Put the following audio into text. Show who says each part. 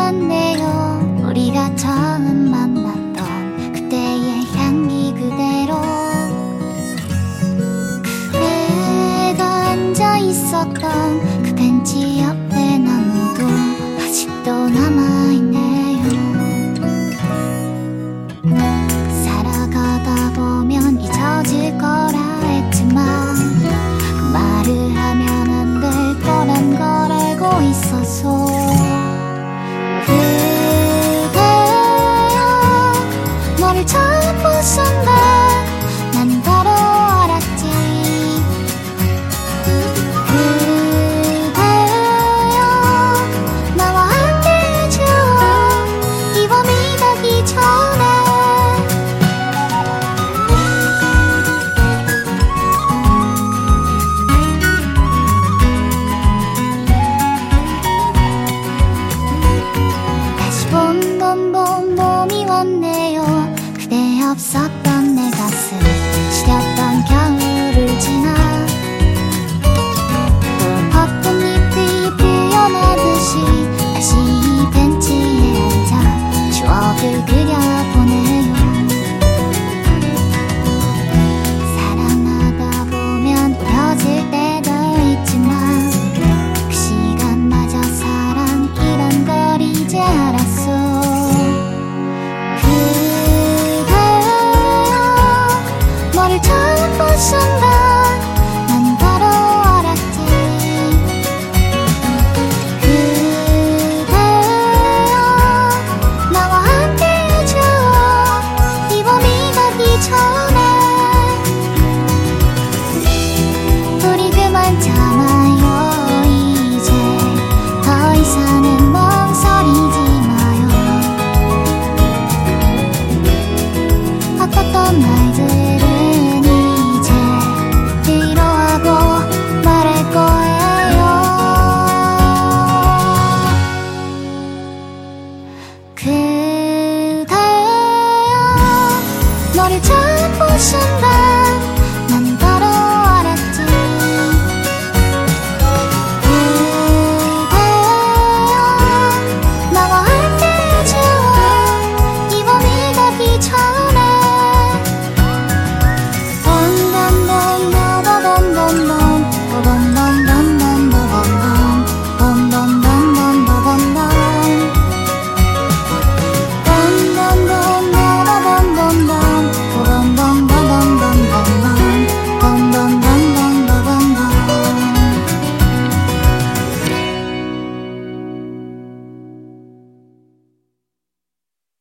Speaker 1: 왔네요. 우리가 처음 만났던 그때의 향기 그대로. 그대가 앉아 있었던 그 벤치 옆에 나무도 아직도 남아있네요. 살아가다 보면 잊혀질 거라 했지만 그 말을 하면 안 될 거란 걸 알고 있어서. 그대여 너를 처음 본 순간 난 바로 알았지. 그대여 나와 함께 해줘 이 밤이 가기 전에. 다시 봄이 왔네요. 그대 없었던 내 가슴 시렸던 겨울을 지나 또 벚꽃 잎이 피어나듯이 다시 이 벤치에 앉아 추억을 그려보네요. 사랑하다 보면 헤어질 때도 있지만 그 시간마저 사랑이란 걸 이제 알았어. 너를 처음 본 순간 난 바로 알았지. 그대여 나와 함께 해줘 이 밤이 가기 전에. 우리 그만 참아요. 이제 더 이상은 멍설이지 마요. 아팠던 말들을 그대여 너를 처음 본 순간